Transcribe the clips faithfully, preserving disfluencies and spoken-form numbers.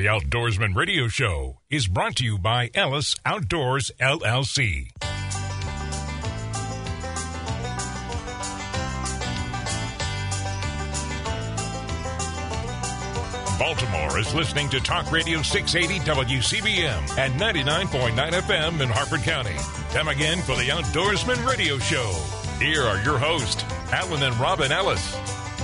The Outdoorsman Radio Show is brought to you by Ellis Outdoors, L L C. Baltimore is listening to Talk Radio six eighty W C B M and ninety-nine point nine F M in Harford County. Time again for the Outdoorsman Radio Show. Here are your hosts, Alan and Robin Ellis.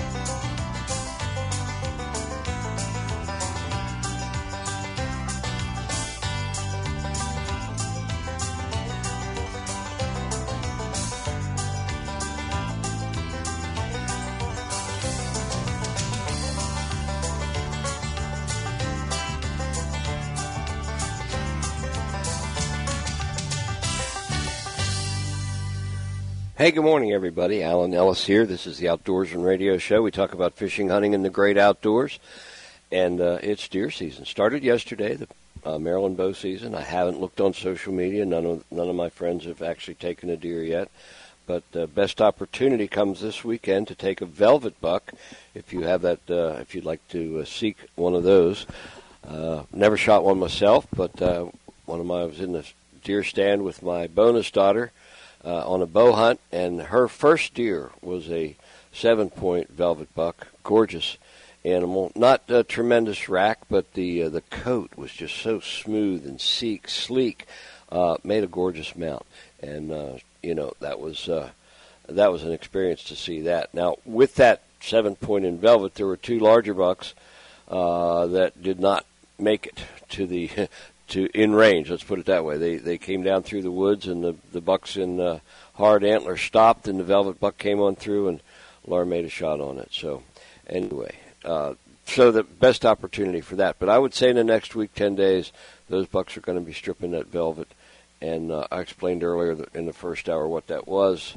Hey, good morning, everybody. Alan Ellis here. This is the Outdoorsman Radio Show. We talk about fishing, hunting, and the great outdoors. And uh, it's deer season. Started yesterday, the uh, Maryland bow season. I haven't looked on social media. None of none of my friends have actually taken a deer yet. But uh, best opportunity comes this weekend to take a velvet buck. If you have that, uh, if you'd like to uh, seek one of those. Uh, never shot one myself, but uh, one of my I was in the deer stand with my bonus daughter. Uh, on a bow hunt, and her first deer was a seven-point velvet buck, gorgeous animal. Not a tremendous rack, but the uh, the coat was just so smooth and sleek, sleek. Uh, made a gorgeous mount, and uh, you know that was uh, that was an experience to see that. Now, with that seven-point in velvet, there were two larger bucks uh, that did not make it to the. To in range, let's put it that way. They they came down through the woods, and the the bucks in uh, hard antler stopped, and the velvet buck came on through, and Laura made a shot on it. So anyway, uh, so the best opportunity for that. But I would say in the next week, ten days, those bucks are going to be stripping that velvet, and uh, I explained earlier that in the first hour what that was.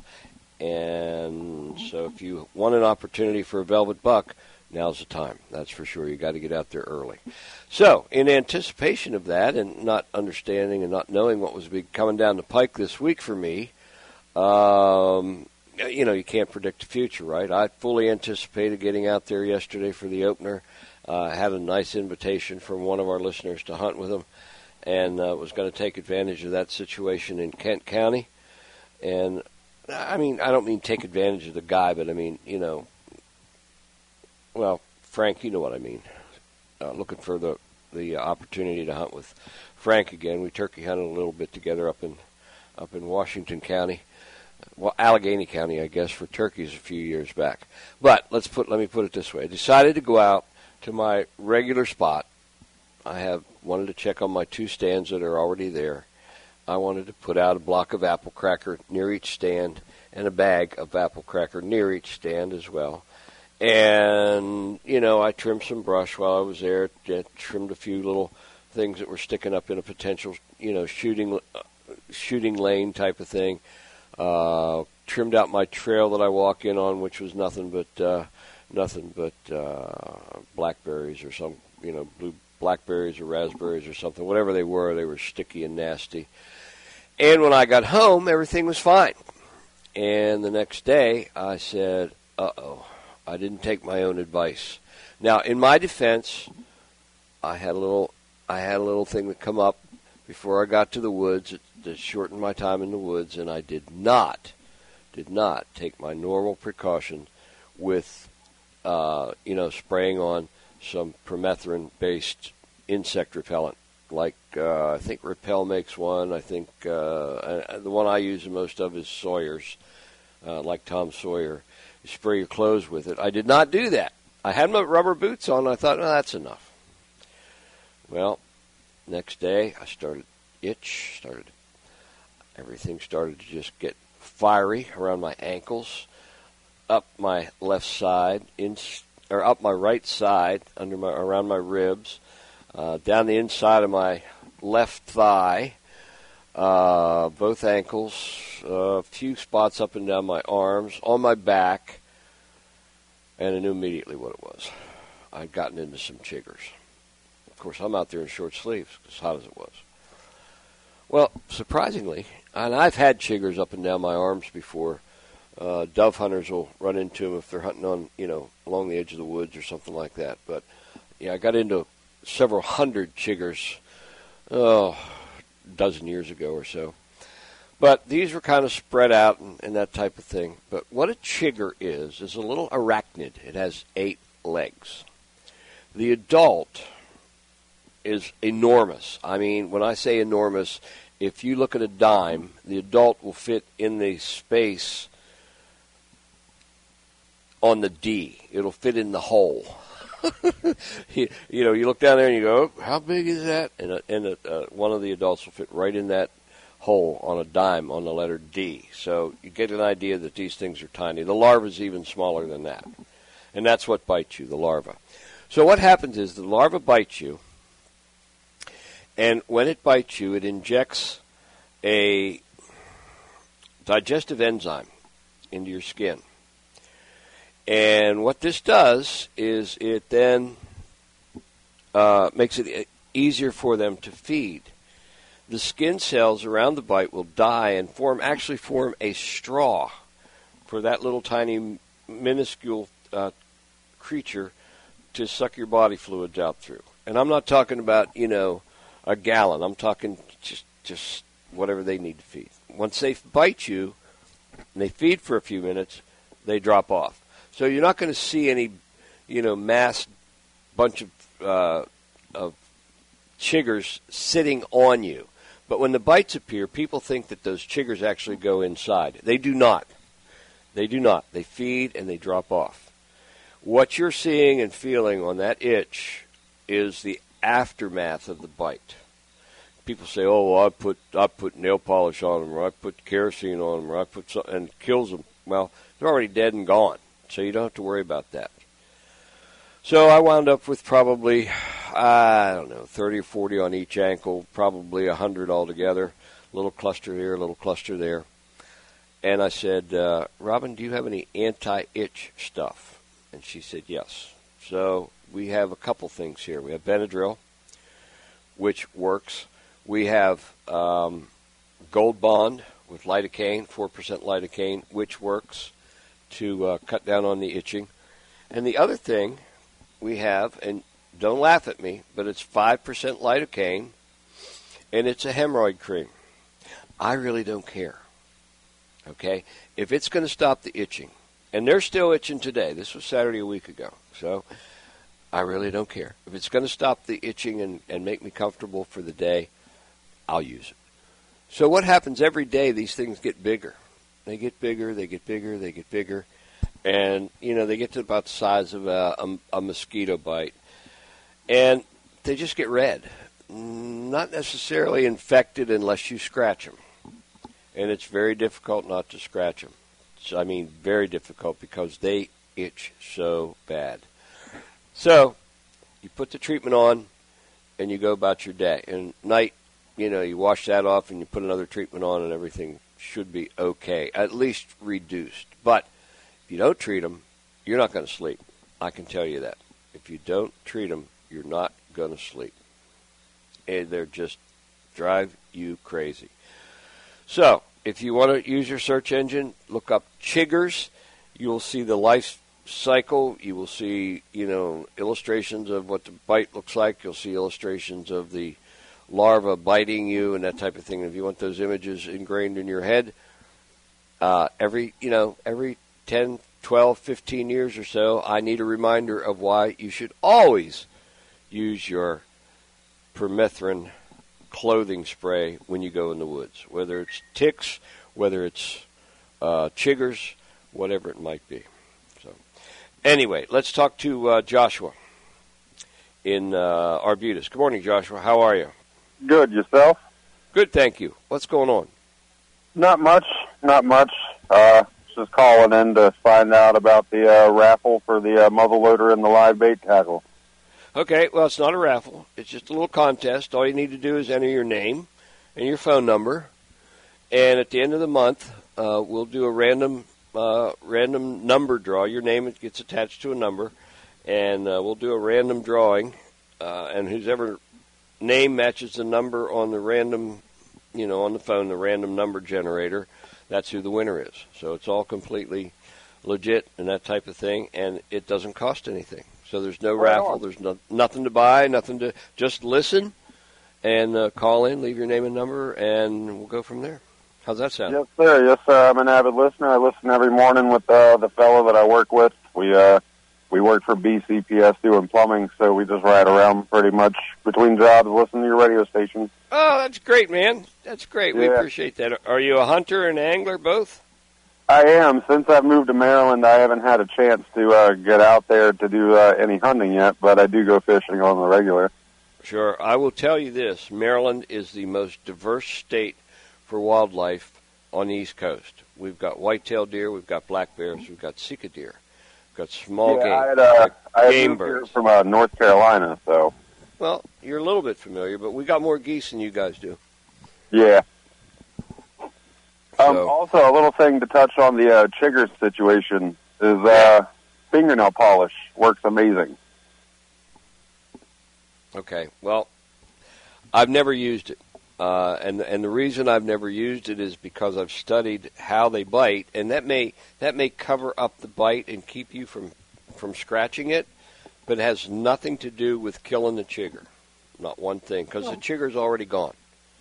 And so if you want an opportunity for a velvet buck, now's the time. That's for sure. You got to get out there early. So, in anticipation of that, and not understanding and not knowing what was be coming down the pike this week for me, um, you know, you can't predict the future, right? I fully anticipated getting out there yesterday for the opener. Uh, had a nice invitation from one of our listeners to hunt with him, and uh, was going to take advantage of that situation in Kent County. And I mean, I don't mean take advantage of the guy, but I mean, you know. Well, Frank, you know what I mean. Uh, looking for the the opportunity to hunt with Frank again. We turkey hunted a little bit together up in up in Washington County, well, Allegheny County, I guess, for turkeys a few years back. But let's put let me put it this way: I decided to go out to my regular spot. I have wanted to check on my two stands that are already there. I wanted to put out a block of apple cracker near each stand and a bag of apple cracker near each stand as well. And, you know, I trimmed some brush while I was there, trimmed a few little things that were sticking up in a potential, you know, shooting uh, shooting lane type of thing. Uh, trimmed out my trail that I walk in on, which was nothing but uh, nothing but uh, blackberries or some, you know, blue blackberries or raspberries or something. Whatever they were, they were sticky and nasty. And when I got home, everything was fine. And the next day, I said, uh-oh. I didn't take my own advice. Now, in my defense, I had a little, I had a little thing that come up before I got to the woods that shortened my time in the woods, and I did not, did not take my normal precaution with, uh, you know, spraying on some permethrin-based insect repellent. Like uh, I think Repel makes one. I think uh, the one I use the most of is Sawyer's, uh, like Tom Sawyer. You spray your clothes with it. I did not do that. I had my rubber boots on. And I thought, well, that's enough. Well, next day I started itch. Started everything started to just get fiery around my ankles, up my left side, in or up my right side, under my around my ribs, uh, down the inside of my left thigh, uh, both ankles, uh, a few spots up and down my arms, on my back, and I knew immediately what it was. I'd gotten into some chiggers. Of course, I'm out there in short sleeves, as hot as it was. Well, surprisingly, and I've had chiggers up and down my arms before. Uh, dove hunters will run into them if they're hunting on, you know, along the edge of the woods or something like that. But, yeah, I got into several hundred chiggers, oh, a dozen years ago or so. But these were kind of spread out and, and that type of thing. But what a chigger is, is a little arachnid. It has eight legs. The adult is enormous. I mean, when I say enormous, if you look at a dime, the adult will fit in the space on the D. It'll fit in the hole. you, you know, you look down there and you go, oh, how big is that? And, a, and a, uh, one of the adults will fit right in that hole on a dime on the letter D. So you get an idea that these things are tiny. The larva is even smaller than that. And that's what bites you, the larva. So what happens is the larva bites you, and when it bites you, it injects a digestive enzyme into your skin. And what this does is it then uh, makes it easier for them to feed. The skin cells around the bite will die and form actually form a straw for that little tiny minuscule uh, creature to suck your body fluids out through. And I'm not talking about, you know, a gallon. I'm talking just just whatever they need to feed. Once they bite you and they feed for a few minutes, they drop off. So you're not going to see any, you know, mass bunch of uh, of chiggers sitting on you. But when the bites appear, people think that those chiggers actually go inside. They do not. They do not. They feed and they drop off. What you're seeing and feeling on that itch is the aftermath of the bite. People say, "Oh, well, I put I put nail polish on them, or I put kerosene on them, or I put something," and it kills them. Well, they're already dead and gone, so you don't have to worry about that. So I wound up with probably, I don't know, thirty or forty on each ankle, probably one hundred altogether, a little cluster here, a little cluster there. And I said, uh, Robin, do you have any anti-itch stuff? And she said, yes. So we have a couple things here. We have Benadryl, which works. We have um, Gold Bond with lidocaine, four percent lidocaine, which works to uh, cut down on the itching. And the other thing we have, and don't laugh at me, but it's five percent lidocaine, and it's a hemorrhoid cream. I really don't care, okay? If it's going to stop the itching, and they're still itching today. This was Saturday a week ago, so I really don't care. If it's going to stop the itching and, and make me comfortable for the day, I'll use it. So what happens every day, these things get bigger. They get bigger, they get bigger, they get bigger. And, you know, they get to about the size of a, a, a mosquito bite. And they just get red. Not necessarily infected unless you scratch them. And it's very difficult not to scratch them. So, I mean, very difficult because they itch so bad. So you put the treatment on and you go about your day. And night, you know, you wash that off and you put another treatment on and everything should be okay, at least reduced. But if you don't treat them, you're not going to sleep. I can tell you that. If you don't treat them, you're not going to sleep. And they're just drive you crazy. So, if you want to use your search engine, look up chiggers. You'll see the life cycle. You will see, you know, illustrations of what the bite looks like. You'll see illustrations of the larva biting you and that type of thing. If you want those images ingrained in your head, uh, every, you know, every ten, twelve, fifteen years or so, I need a reminder of why you should always use your permethrin clothing spray when you go in the woods, whether it's ticks, whether it's uh, chiggers, whatever it might be. So, anyway, let's talk to uh, Joshua in uh, Arbutus. Good morning, Joshua. How are you? Good. Yourself? Good, thank you. What's going on? Not much. Not much. Uh, just calling in to find out about the uh, raffle for the uh, muzzle loader and the live bait tackle. Okay, well, it's not a raffle. It's just a little contest. All you need to do is enter your name and your phone number, and at the end of the month, uh, we'll do a random uh, random number draw. Your name gets attached to a number, and uh, we'll do a random drawing, uh, and whoever name matches the number on the random, you know, on the phone, the random number generator, that's who the winner is. So it's all completely legit and that type of thing, and it doesn't cost anything. So there's no Right raffle. on. There's no, nothing to buy, nothing to just listen and uh, call in, leave your name and number, and we'll go from there. How's that sound? Yes, sir. Yes, sir. I'm an avid listener. I listen every morning with uh, the fellow that I work with. We uh, we work for B C P S doing plumbing, so we just ride around pretty much between jobs listening to your radio station. Oh, that's great, man. That's great. We Yeah. appreciate that. Are you a hunter and angler both? I am. Since I've moved to Maryland, I haven't had a chance to uh, get out there to do uh, any hunting yet, but I do go fishing on the regular. Sure. I will tell you this. Maryland is the most diverse state for wildlife on the East Coast. We've got whitetail deer, we've got black bears, we've got sika deer, we've got small yeah, game, I had, uh, we've got I had game moved here birds. from uh, North Carolina, so Well, you're a little bit familiar, but we got more geese than you guys do. yeah. Um, So- also, a little thing to touch on the uh, chigger situation is uh, fingernail polish works amazing. Okay. Well, I've never used it. Uh, and and the reason I've never used it is because I've studied how they bite, and that may that may cover up the bite and keep you from from scratching it, but it has nothing to do with killing the chigger. Not one thing, because the chigger's already gone.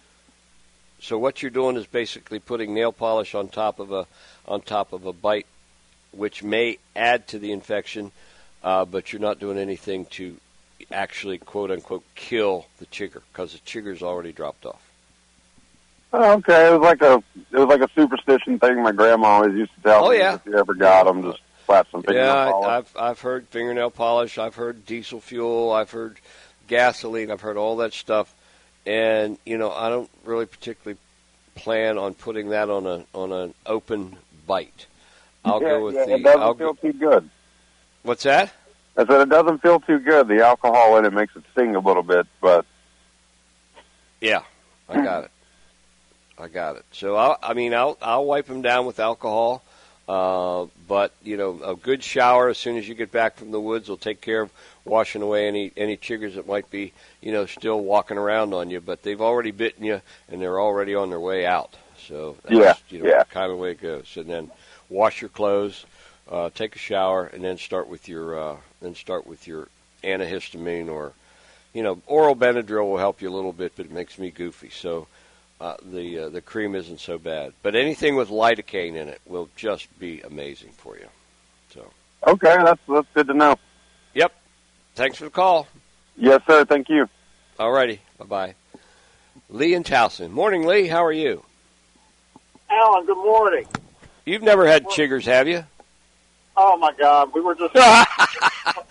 So what you're doing is basically putting nail polish on top of a on top of a bite, which may add to the infection, uh, but you're not doing anything to actually quote unquote kill the chigger, because the chigger's already dropped off. Oh, okay, it was like a it was like a superstition thing my grandma always used to tell Oh, me. yeah. If you ever got them, just slap some fingernail Yeah, I, polish. I've I've heard fingernail polish, I've heard diesel fuel, I've heard gasoline, I've heard all that stuff, and you know I don't really particularly plan on putting that on a on an open bite. I'll yeah, go with yeah, the. It doesn't I'll feel go, too good. what's that? I said it doesn't feel too good. The alcohol in it makes it sting a little bit, but Yeah, I got it. I got it. So I'll, I mean, I'll I'll wipe them down with alcohol, uh, but you know, a good shower as soon as you get back from the woods will take care of washing away any any chiggers that might be you know still walking around on you. But they've already bitten you, and they're already on their way out. So that's, Yeah, you know, yeah. kind of the way it goes. And then wash your clothes, uh, take a shower, and then start with your uh, then start with your antihistamine or you know oral Benadryl will help you a little bit, but it makes me goofy. So. Uh, the uh, the cream isn't so bad, but anything with lidocaine in it will just be amazing for you. So, okay, that's that's good to know. yep. Thanks for the call. Yes, sir. Thank you. All righty. Bye bye. Lee in Towson. Morning, Lee. How are you? Alan, good morning. You've never had chiggers, have you? Oh, my God. We were just... oh,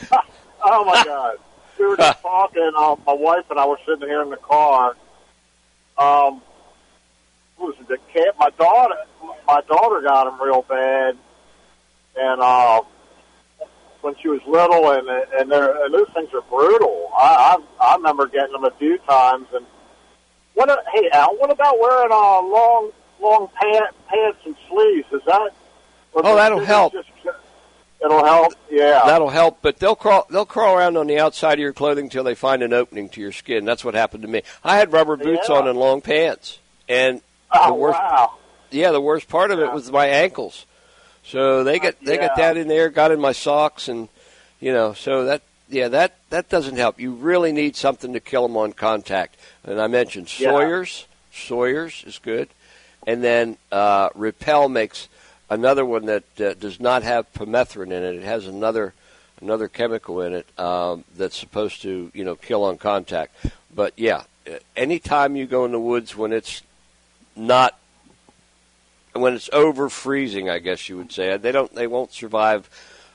my God. We were just talking. Uh, my wife and I were sitting here in the car. Um, what was it? The cat? My daughter, my daughter got them real bad. And uh, when she was little, and and, they're, and those things are brutal. I, I I remember getting them a few times. And what? Hey, Al, what about wearing uh, long long pant, pants and sleeves? Is that? Oh, that'll help. Just, it'll help. Yeah. That'll help, but they'll crawl they'll crawl around on the outside of your clothing until they find an opening to your skin. That's what happened to me. I had rubber boots Yeah. on and long pants, and oh, the worst wow. yeah, the worst part of it was my ankles. So they got they got Yeah. that in there, got in my socks, and you know, so that yeah, that that doesn't help. You really need something to kill them on contact. And I mentioned Yeah. Sawyer's. Sawyer's is good, and then uh, Repel makes another one that uh, does not have permethrin in it. It has another another chemical in it um, that's supposed to you know kill on contact. But yeah, anytime you go in the woods when it's not when it's over freezing, I guess you would say, they don't they won't survive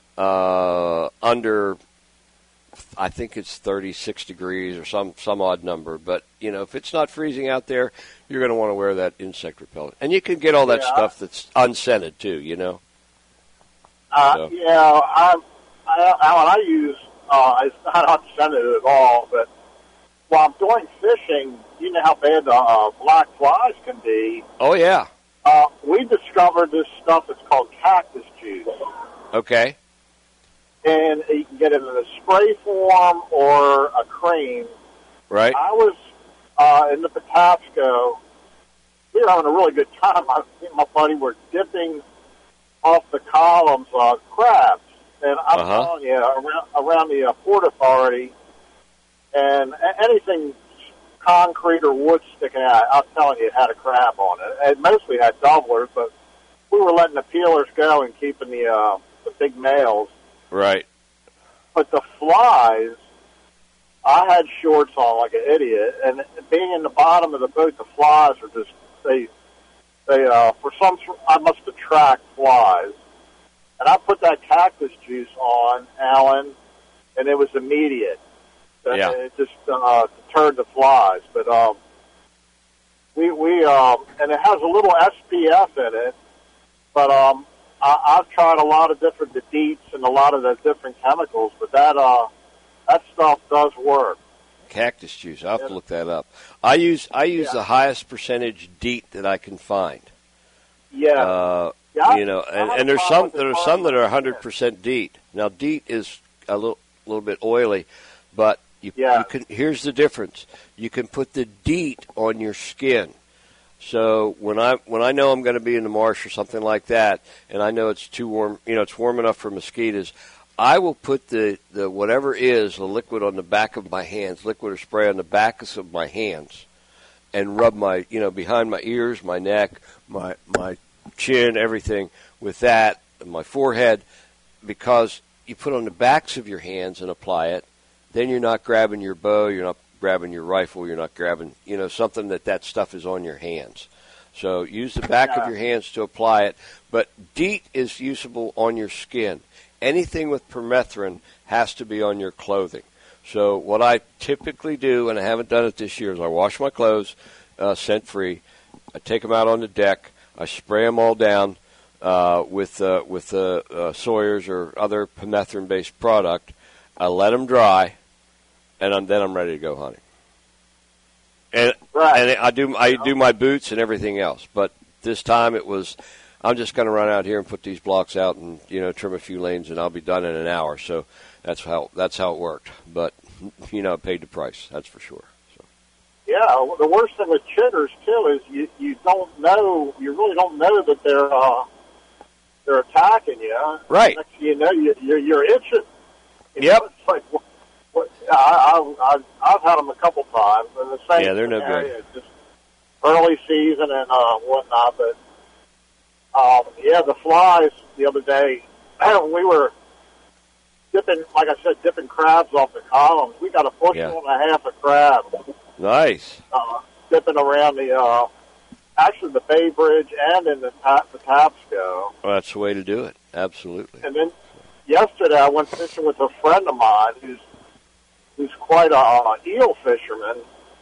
uh, under, I think it's thirty-six degrees or some some odd number. But you know if it's not freezing out there, you're going to want to wear that insect repellent, and you can get all that Yeah. stuff that's unscented too. You know. Uh, So. Yeah, I, I, Alan, I use, uh, it's not unscented at all, but while I'm going fishing, you know how bad the uh, black flies can be. Oh yeah. Uh, we discovered this stuff that's called cactus juice. Okay. And you can get it in a spray form or a cream. Right. I was uh, in the Patapsco. We were having a really good time. I think my buddy were dipping off the columns uh, crabs. and I'm Uh-huh. telling you, around, around the uh, Port Authority, and a- anything concrete or wood sticking out, I'm telling you, it had a crab on it. It mostly had doublers, but we were letting the peelers go and keeping the uh, the big males. Right. But the flies, I had shorts on like an idiot, and being in the bottom of the boat, the flies are just, they, they, uh, for some, I must attract flies. And I put that cactus juice on, Alan, and it was immediate. Yeah. It just uh, deterred the flies. But um, we, we um, and it has a little S P F in it, but um, I, I've tried a lot of different DEETs and a lot of the different chemicals, but that, uh, that stuff does work. Cactus juice. I'll have yeah. to look that up. I use I use yeah. the highest percentage DEET that I can find. Yeah. Uh, yeah you know, and, and there's some there are some that are one hundred percent DEET. Now DEET is a little little bit oily, but you, yeah. you can. Here's the difference: you can put the DEET on your skin. So when I when I know I'm going to be in the marsh or something like that, and I know it's too warm, you know, it's warm enough for mosquitoes, I will put the, the whatever is the liquid on the back of my hands, liquid or spray on the backs of my hands, and rub my, you know, behind my ears, my neck, my my chin, everything with that, my forehead, because you put on the backs of your hands and apply it, then you're not grabbing your bow, you're not grabbing your rifle, you're not grabbing, you know, something that that stuff is on your hands. So use the back yeah. of your hands to apply it, but DEET is usable on your skin. Anything with permethrin has to be on your clothing. So what I typically do, and I haven't done it this year, is I wash my clothes uh, scent-free. I take them out on the deck. I spray them all down uh, with uh, with uh, uh, Sawyer's or other permethrin-based product. I let them dry, and I'm, then I'm ready to go hunting. And, right. and I do I do my boots and everything else. But this time it was, I'm just going to run out here and put these blocks out and, you know, trim a few lanes, and I'll be done in an hour. So that's how that's how it worked. But, you know, I paid the price, that's for sure. So. Yeah, the worst thing with chiggers, too, is you, you don't know, you really don't know that they're uh, they're attacking you. Right. Next thing you know, you, you're, you're itching. You yep. know, it's like, what, what, I, I, I, I've had them a couple times. And the same yeah, they're no area, good. Just early season and uh, whatnot, but Um, yeah, the flies the other day, we were dipping, like I said, dipping crabs off the columns. We got a bushel yeah. and a half of crabs. Nice. Uh, dipping around the, uh, actually the Bay Bridge and in the, the Tapsco. Well, that's the way to do it. Absolutely. And then yesterday I went fishing with a friend of mine who's who's quite a uh, eel fisherman.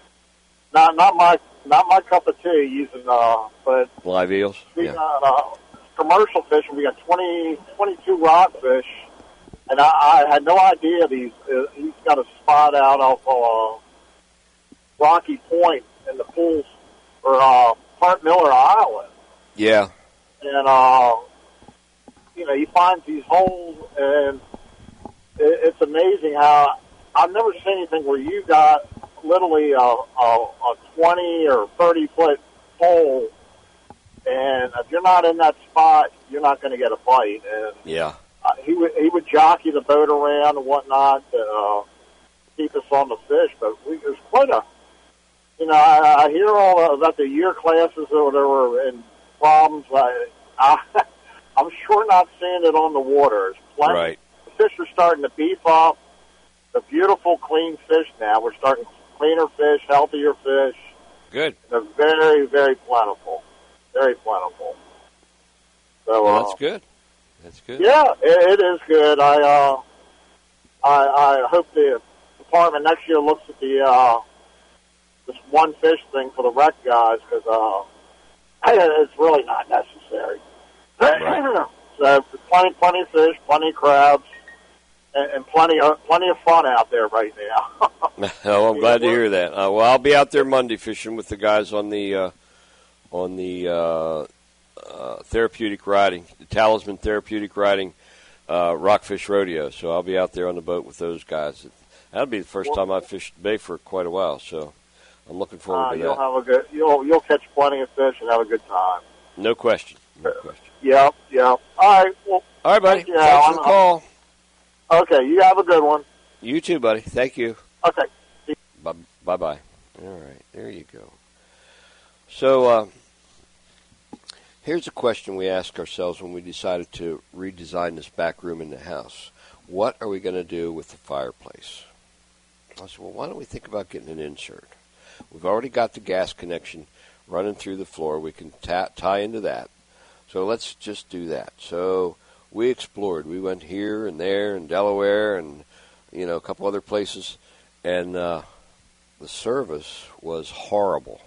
Not not my not my cup of tea using, uh, but live eels. We yeah. got uh, commercial fishing. We got twenty, twenty-two rockfish, and I, I had no idea these. Uh, he's got a spot out off uh, Rocky Point in the pools or uh, Park Miller Island. Yeah. And uh, you know, he finds these holes, and it, it's amazing how I've never seen anything where you got literally a, a, a twenty or thirty foot hole, and if you're not in that spot, you're not going to get a bite. And yeah, uh, he would he would jockey the boat around and whatnot to uh, keep us on the fish. But we, it was quite a, you know, I, I hear all about the year classes or whatever and problems. I, I I'm sure not seeing it on the water. It's plenty. Right. The fish are starting to beef up. The beautiful, clean fish now. We're starting cleaner fish, healthier fish. Good. They're very, very plentiful. Very plentiful. So well, uh, that's good. That's good. Yeah, it, it is good. I uh, I I hope the department next year looks at the uh, this one fish thing for the wreck guys because uh, it's really not necessary. Right. So plenty, plenty of fish, plenty of crabs. And plenty of plenty of fun out there right now. Oh, I'm glad to hear that. Uh, well, I'll be out there Monday fishing with the guys on the uh, on the uh, uh, therapeutic riding, the Talisman Therapeutic Riding uh, Rockfish Rodeo. So I'll be out there on the boat with those guys. That'll be the first time I've fished the bay for quite a while. So I'm looking forward uh, to that. You'll have a good. You'll you'll catch plenty of fish and have a good time. No question. No question. Yep. Yep. All right. Well. All right, buddy. Yeah. Thanks for the call. Okay, you have a good one. You too, buddy. Thank you. Okay. Bye bye. All right, there you go. So uh, here's a question we asked ourselves when we decided to redesign this back room in the house. What are we going to do with the fireplace? I said, well, why don't we think about getting an insert? We've already got the gas connection running through the floor. We can ta- tie into that. So let's just do that. So we explored. We went here and there in Delaware and, you know, a couple other places. And uh, the service was horrible.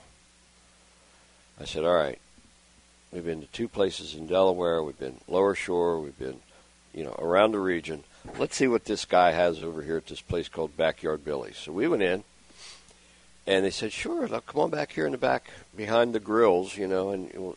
I said, all right, we've been to two places in Delaware. We've been Lower Shore. We've been, you know, around the region. Let's see what this guy has over here at this place called Backyard Billy's. So we went in, and they said, sure, look, come on back here in the back behind the grills, you know. And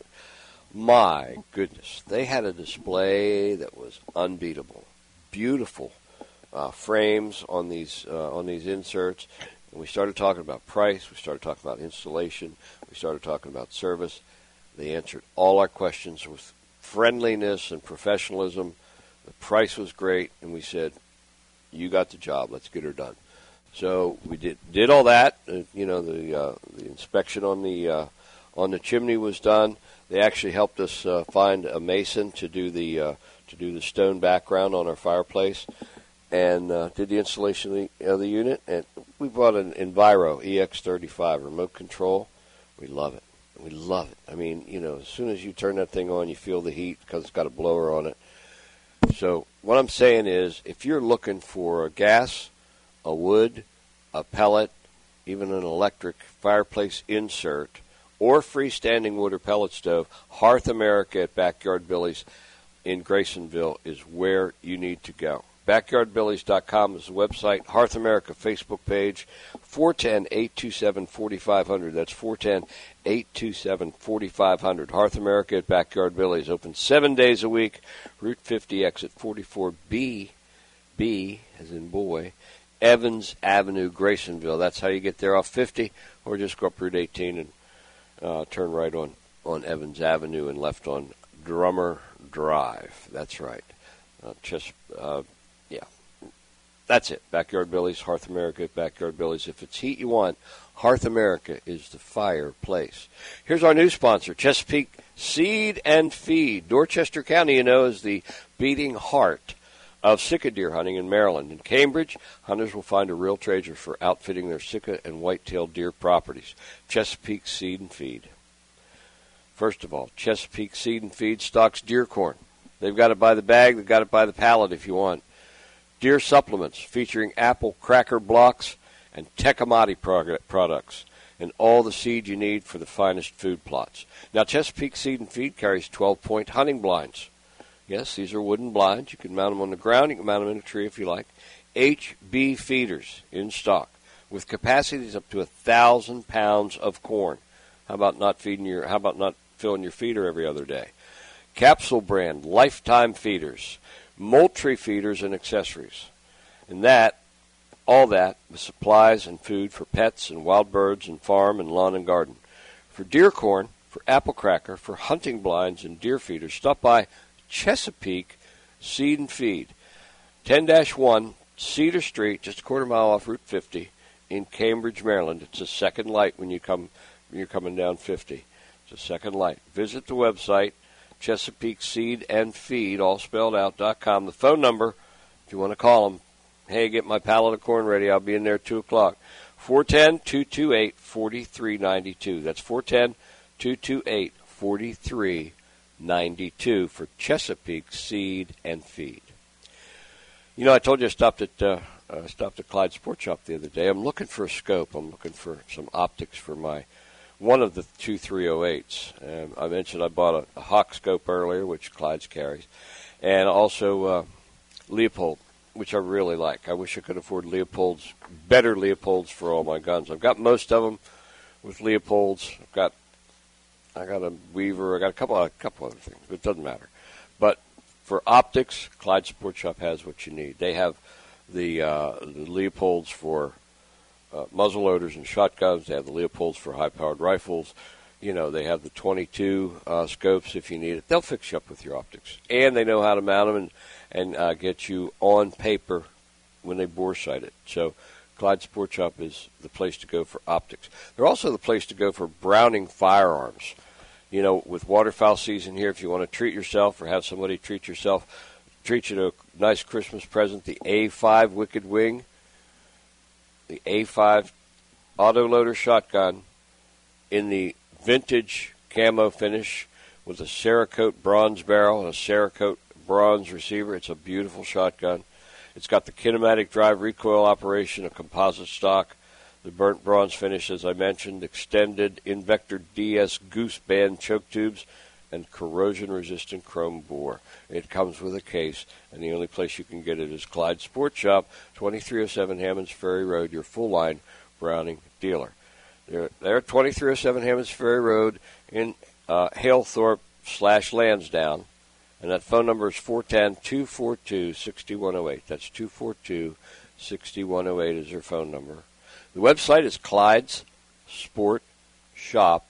my goodness, they had a display that was unbeatable. Beautiful uh, frames on these uh, on these inserts. And we started talking about price. We started talking about installation. We started talking about service. They answered all our questions with friendliness and professionalism. The price was great, and we said, you got the job. Let's get her done. So we did did all that. Uh, you know, the uh, the inspection on the uh, on the chimney was done. They actually helped us uh, find a mason to do the uh, to do the stone background on our fireplace, and uh, did the installation of the, of the unit. And we bought an Enviro E X thirty-five remote control. We love it. We love it. I mean, you know, as soon as you turn that thing on, you feel the heat because it's got a blower on it. So what I'm saying is, if you're looking for a gas, a wood, a pellet, even an electric fireplace insert, or freestanding wood or pellet stove, Hearth America at Backyard Billy's in Graysonville is where you need to go. backyard billies dot com is the website. Hearth America Facebook page, four one zero, eight two seven, four five zero zero. That's four one zero, eight two seven, four five zero zero. Hearth America at Backyard Billy's, open seven days a week. Route fifty, exit forty-four B, B as in boy, Evans Avenue, Graysonville. That's how you get there off fifty, or just go up Route eighteen and uh, turn right on, on Evans Avenue and left on Drummer Drive. That's right. Uh, just, uh, yeah. That's it. Backyard Billy's, Hearth America at Backyard Billy's. If it's heat you want, Hearth America is the fireplace. Here's our new sponsor, Chesapeake Seed and Feed. Dorchester County, you know, is the beating heart of Sika deer hunting in Maryland. In Cambridge, hunters will find a real treasure for outfitting their Sika and white-tailed deer properties. Chesapeake Seed and Feed. First of all, Chesapeake Seed and Feed stocks deer corn. They've got it by the bag. They've got it by the pallet if you want. Deer supplements featuring apple cracker blocks and Tecomate products and all the seed you need for the finest food plots. Now, Chesapeake Seed and Feed carries twelve-point hunting blinds. Yes, these are wooden blinds. You can mount them on the ground. You can mount them in a tree if you like. H B feeders in stock with capacities up to a thousand pounds of corn. How about not feeding your? How about not filling your feeder every other day? Capsule brand lifetime feeders, Moultrie feeders and accessories, and that, all that with supplies and food for pets and wild birds and farm and lawn and garden. For deer corn, for apple cracker, for hunting blinds and deer feeders, stop by Chesapeake Seed and Feed, ten dash one Cedar Street, just a quarter mile off Route fifty in Cambridge, Maryland. It's a second light when you come when you're coming down fifty. It's a second light. Visit the website, Chesapeake Seed and Feed, all spelled out, dot com. The phone number, if you want to call them, hey, get my pallet of corn ready. I'll be in there at two o'clock. four one zero, two two eight, four three nine two. That's four one zero, two two eight, four three nine two for Chesapeake Seed and Feed. You know, I told you I stopped at uh, uh, stopped at Clyde Sports Shop the other day. I'm looking for a scope. I'm looking for some optics for my one of the two three oh eights. Um, I mentioned I bought a, a Hawk scope earlier, which Clyde's carries, and also uh, Leopold, which I really like. I wish I could afford Leopold's, better Leopold's for all my guns. I've got most of them with Leopold's. I've got I got a Weaver. I got a couple a couple other things, but it doesn't matter. But for optics, Clyde Sports Shop has what you need. They have the, uh, the Leopold's for uh, muzzle loaders and shotguns. They have the Leopold's for high-powered rifles. you know, they have the twenty-two uh, scopes if you need it. They'll fix you up with your optics. And they know how to mount them and, and uh, get you on paper when they bore sight it. So Clyde Sport Shop is the place to go for optics. They're also the place to go for Browning firearms. You know, with waterfowl season here, if you want to treat yourself or have somebody treat yourself, treat you to a nice Christmas present, the A five Wicked Wing, the A five autoloader shotgun in the vintage camo finish with a Cerakote bronze barrel and a Cerakote bronze receiver. It's a beautiful shotgun. It's got the kinematic drive recoil operation, a composite stock, the burnt bronze finish, as I mentioned, extended Invector D S goose band choke tubes, and corrosion-resistant chrome bore. It comes with a case, and the only place you can get it is Clyde Sport Shop, twenty-three oh seven Hammonds Ferry Road, your full-line Browning dealer. They're, they're at twenty-three oh seven Hammonds Ferry Road in uh, Halethorpe slash Lansdowne, and that phone number is four one zero, two four two, six one zero eight. That's two four two, six one zero eight is their phone number. The website is Clydes Sport Shop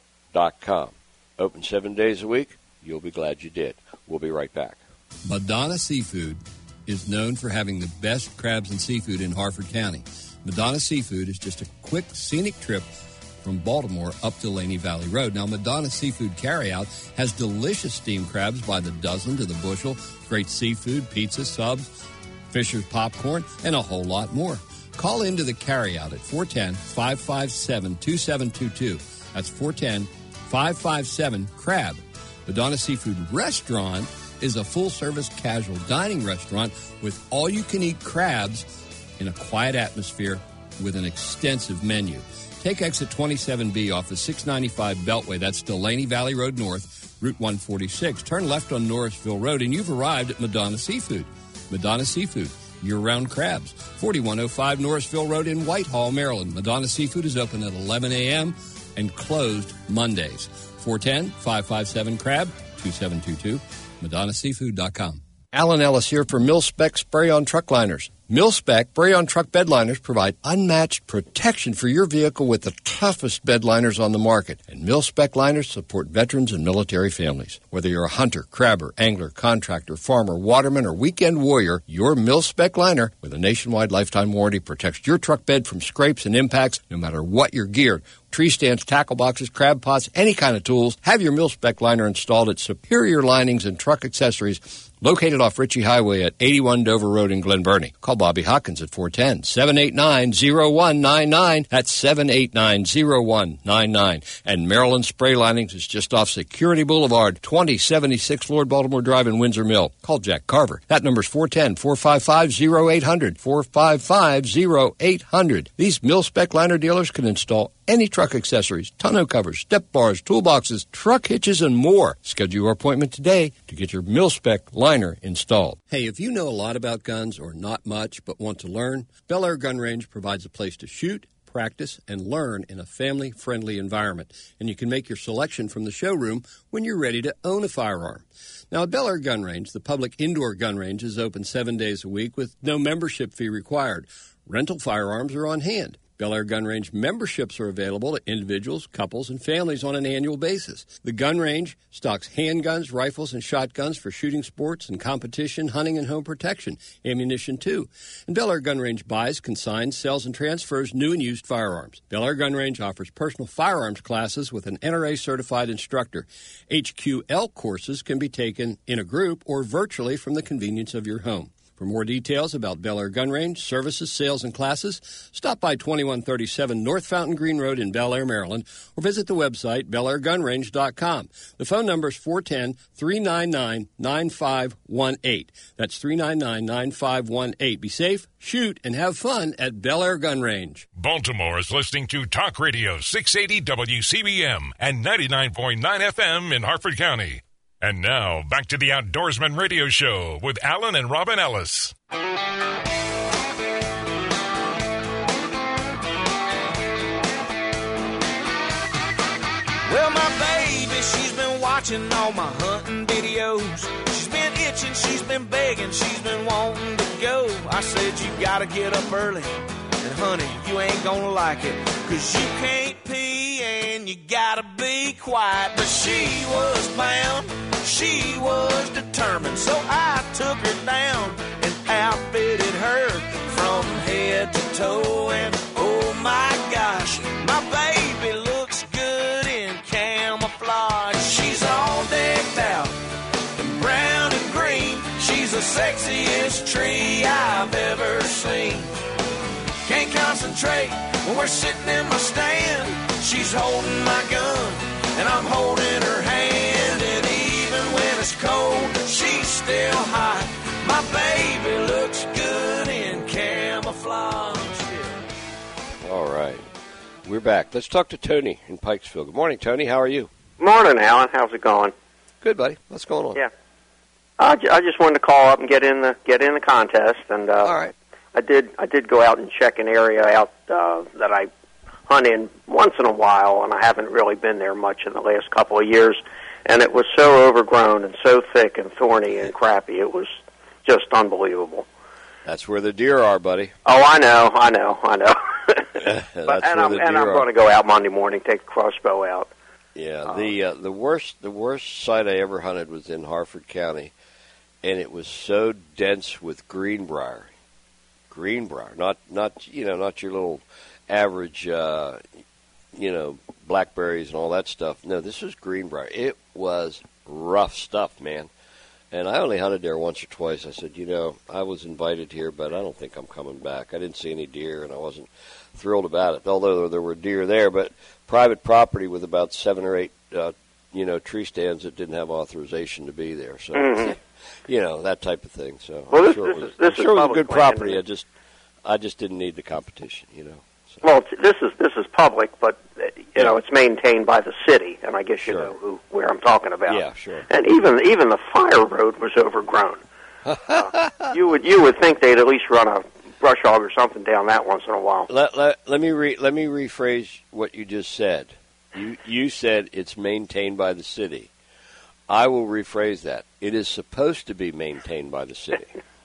dot com. Open seven days a week. You'll be glad you did. We'll be right back. Madonna Seafood is known for having the best crabs and seafood in Harford County. Madonna Seafood is just a quick, scenic trip from Baltimore up to Laney Valley Road. Now, Madonna Seafood Carryout has delicious steamed crabs by the dozen to the bushel, great seafood, pizza, subs, Fisher's popcorn, and a whole lot more. Call into the carryout at four one zero, five five seven, two seven two two. That's four one zero, five five seven, CRAB. Madonna Seafood Restaurant is a full-service casual dining restaurant with all-you-can-eat crabs in a quiet atmosphere with an extensive menu. Take exit twenty-seven B off the six ninety-five Beltway. That's Delaney Valley Road North, Route one forty-six. Turn left on Norrisville Road, and you've arrived at Madonna Seafood. Madonna Seafood, year-round crabs. forty-one oh five Norrisville Road in Whitehall, Maryland. Madonna Seafood is open at eleven a.m. and closed Mondays. four one zero, five five seven, CRAB, two seven two two, Madonna Seafood dot com. Alan Ellis here for Mil-Spec Spray-On Truck Liners. Mil-Spec Spray-On Truck Bed Liners provide unmatched protection for your vehicle with the toughest bed liners on the market. And Mil-Spec liners support veterans and military families. Whether you're a hunter, crabber, angler, contractor, farmer, waterman, or weekend warrior, your Mil-Spec liner with a nationwide lifetime warranty protects your truck bed from scrapes and impacts no matter what you're geared. Tree stands, tackle boxes, crab pots, any kind of tools. Have your Mil-Spec liner installed at Superior Linings and Truck Accessories, located off Ritchie Highway at eighty-one Dover Road in Glen Burnie. Call Bobby Hawkins at four one zero, seven eight nine, zero one nine nine. That's seven eight nine, zero one nine nine. And Maryland Spray Linings is just off Security Boulevard, twenty seventy-six Lord Baltimore Drive in Windsor Mill. Call Jack Carver. That number's four one zero, four five five, zero eight zero zero, four five five, zero eight zero zero. These Mil-Spec liner dealers can install any truck accessories, tonneau covers, step bars, toolboxes, truck hitches, and more. Schedule your appointment today to get your Mil-Spec liner installed. Hey, if you know a lot about guns or not much but want to learn, Bel Air Gun Range provides a place to shoot, practice, and learn in a family-friendly environment. And you can make your selection from the showroom when you're ready to own a firearm. Now, at Bel Air Gun Range, the public indoor gun range is open seven days a week with no membership fee required. Rental firearms are on hand. Bel Air Gun Range memberships are available to individuals, couples, and families on an annual basis. The gun range stocks handguns, rifles, and shotguns for shooting sports and competition, hunting, and home protection, ammunition too. And Bel Air Gun Range buys, consigns, sells, and transfers new and used firearms. Bel Air Gun Range offers personal firearms classes with an N R A-certified instructor. H Q L courses can be taken in a group or virtually from the convenience of your home. For more details about Bel Air Gun Range, services, sales, and classes, stop by twenty-one thirty-seven North Fountain Green Road in Bel Air, Maryland, or visit the website, bel air gun range dot com. The phone number is four one zero, three nine nine, nine five one eight. That's three nine nine, nine five one eight. Be safe, shoot, and have fun at Bel Air Gun Range. Baltimore is listening to Talk Radio six eighty W C B M and ninety-nine point nine F M in Harford County. And now, back to the Outdoorsman Radio Show with Alan and Robin Ellis. Well, my baby, she's been watching all my hunting videos. She's been itching, she's been begging, she's been wanting to go. I said, you gotta get up early, and honey, you ain't gonna like it, 'cause you can't pee and and you gotta be quiet. But she was bound, she was determined, so I took her down and outfitted her from head to toe. And oh my gosh, my baby looks good in camouflage. She's all decked out in brown and green. She's the sexiest tree I've ever seen. Can't concentrate when we're sitting in my stand. She's holding my gun and I'm holding her hand. And even when it's cold, she's still hot. My baby looks good in camouflage. All right. We're back. Let's talk to Tony in Pikesville. Good morning, Tony. How are you? Morning, Alan. How's it going? Good, buddy. What's going on? Yeah. I, j- I just wanted to call up and get in the get in the contest, and uh, all right. I did I did go out and check an area out uh, that I hunt in once in a while, and I haven't really been there much in the last couple of years. And it was so overgrown and so thick and thorny and crappy. It was just unbelievable. That's where the deer are, buddy. Oh, I know, I know, I know. That's but, and where I'm, the and deer I'm are. going to go out Monday morning, take the crossbow out. Yeah, Um, the uh, the worst the worst site I ever hunted was in Harford County, and it was so dense with greenbrier, greenbrier, not not you know not your little average uh, you know blackberries and all that stuff. No, this was greenbrier. It was rough stuff, man. And I only hunted there once or twice. I said, you know, I was invited here, but I don't think I'm coming back. I didn't see any deer, and I wasn't thrilled about it, although there were deer there. But private property with about seven or eight, uh, you know, tree stands that didn't have authorization to be there. So, Mhm. you know, that type of thing. So Well, I'm this- sure it this was, is- this I'm is sure it was public good land, property. isn't I it? just, I just didn't need the competition, you know. So. Well, it's- this is this is public, but uh, you know it's maintained by the city, and I guess you Sure. know who, where I'm talking about. Yeah, sure. And even even the fire road was overgrown. uh, you would you would think they'd at least run a brush hog or something down that once in a while. Let, let, let me re, let me rephrase what you just said. You you said it's maintained by the city. I will rephrase that. It is supposed to be maintained by the city.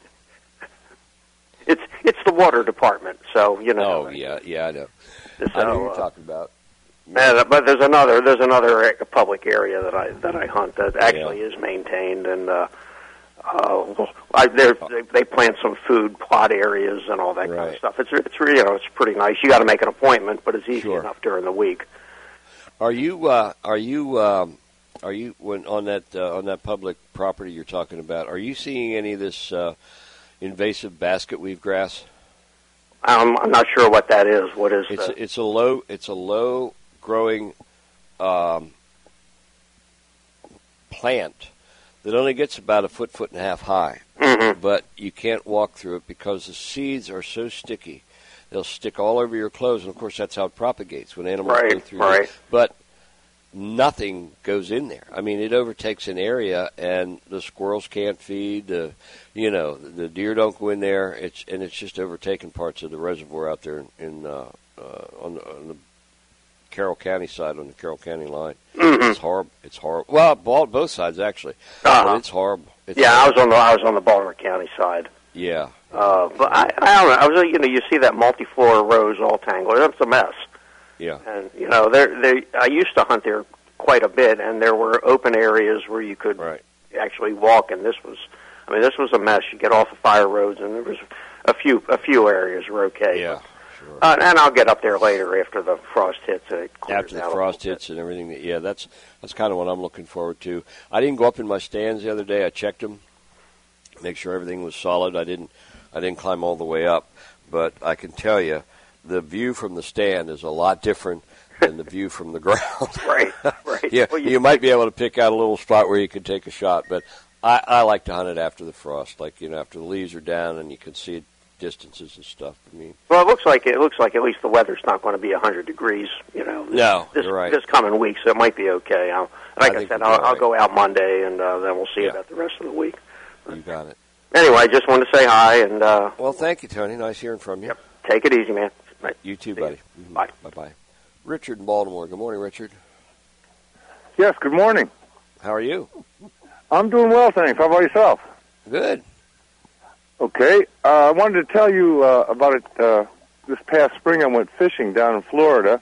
It's it's the water department, so you know. Oh yeah, yeah, I know. So, I know what you're uh, talking about. And, but there's another there's another a- public area that I that I hunt that actually is maintained, and uh, uh, I, they're- they they plant some food plot areas and all that kind Right. of stuff. It's it's really, you know it's pretty nice. You got to make an appointment, but it's easy Sure. enough during the week. Are you uh, are you um, are you when on that uh, on that public property you're talking about? Are you seeing any of this uh, invasive basket weave grass? Um, I'm not sure what that is. What is It's the, it's a low it's a low growing um, plant that only gets about a foot foot and a half high, Mhm. but you can't walk through it because the seeds are so sticky. They'll stick all over your clothes, and of course that's how it propagates when animals Right, go through. right. It. But nothing goes in there. I mean, it overtakes an area, and the squirrels can't feed. The, you know, the deer don't go in there. It's and it's just overtaken parts of the reservoir out there in uh, uh, on, the, on the Carroll County side, on the Carroll County line. Mhm. It's horrible. It's horrible. Well, ball- both sides actually. Uh-huh. But it's horrible. It's yeah, I horrible. was on the I was on the Baltimore County side. Yeah. Uh, but I, I don't know. I was, you know, you see that multiflora rose all tangled. That's a mess. Yeah. And you know, there, they. I used to hunt there quite a bit, and there were open areas where you could Right. actually walk. And this was, I mean, this was a mess. You get off the fire roads, and there was a few a few areas were okay. Yeah. Sure. Uh, and I'll get up there later after the frost hits. And it clears After the out a frost little bit. hits and everything, that, yeah, that's that's kind of what I'm looking forward to. I didn't go up in my stands the other day. I checked them, make sure everything was solid. I didn't I didn't climb all the way up, but I can tell you, the view from the stand is a lot different than the view from the ground. Right, right. Yeah, Well, you, might be able to pick out a little spot where you can take a shot, but I, I like to hunt it after the frost, like you know, after the leaves are down and you can see distances and stuff. I mean, Well, it looks like it looks like at least the weather's not going to be a hundred degrees. You know, this, No, this, you're right. this coming week, so it might be okay. I'll, like I I, think said, you'll I'll, be all I'll right. go out Monday, and uh, then we'll see Yeah. about the rest of the week. you got it. Anyway, I just wanted to say hi and uh, Well, thank you, Tony. Nice hearing from you. Yep. take it easy, man. Right. You too, See buddy. ya. Mhm. Bye. Bye-bye. Richard in Baltimore. Good morning, Richard. Yes, good morning. How are you? I'm doing well, thanks. How about yourself? Good. Okay. Uh, I wanted to tell you uh, about it. Uh, this past spring, I went fishing down in Florida,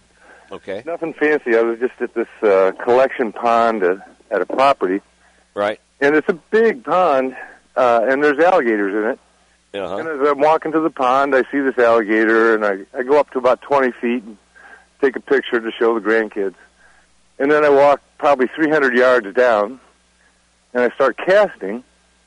Okay. Nothing fancy. I was just at this uh, collection pond at, at a property. Right. And it's a big pond, uh, and there's alligators in it. Uh-huh. And as I'm walking to the pond, I see this alligator, and I, I go up to about twenty feet and take a picture to show the grandkids. And then I walk probably three hundred yards down, and I start casting,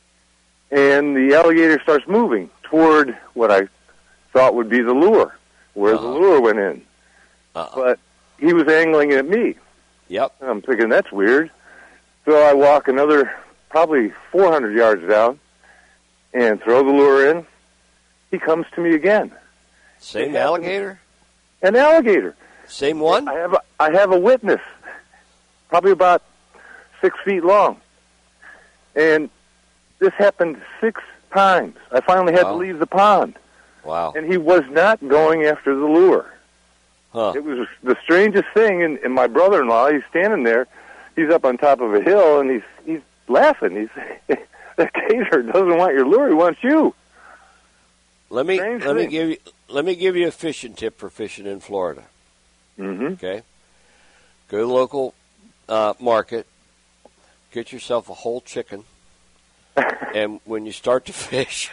and the alligator starts moving toward what I thought would be the lure, where Uh-huh. the lure went in. Uh-uh. But he was angling at me. Yep. And I'm thinking, that's weird. So I walk another probably four hundred yards down and throw the lure in. He comes to me again. Same alligator? An alligator. Same one? I have a, I have a witness, probably about six feet long. And this happened six times. I finally had Wow. to leave the pond. Wow. And he was not going after the lure. Huh. It was the strangest thing. And, and my brother-in-law, he's standing there. He's up on top of a hill, and he's he's laughing. He's that gator doesn't want your lure; he wants you. Let me Strange let me thing. give you let me give you a fishing tip for fishing in Florida. Mm-hmm. Okay, go to the local uh, market, get yourself a whole chicken, and when you start to fish,